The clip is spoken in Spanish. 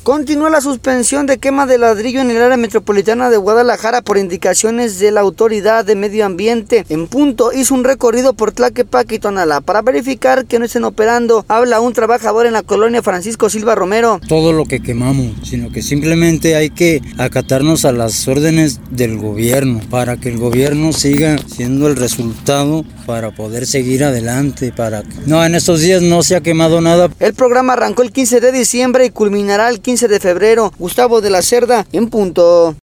Continúa la suspensión de quema de ladrillo en el área metropolitana de Guadalajara por indicaciones de la Autoridad de Medio Ambiente. En punto hizo un recorrido por Tlaquepaque y Tonalá para verificar que no estén operando. Habla un trabajador en la colonia Francisco Silva Romero. Todo lo que quemamos, sino que simplemente hay que acatarnos a las órdenes del gobierno para que el gobierno siga siendo el resultado para poder seguir adelante. No, en estos días no se ha quemado nada. El programa arrancó el 15 de diciembre y culminará el 15 de febrero. Gustavo de la Cerda, en punto.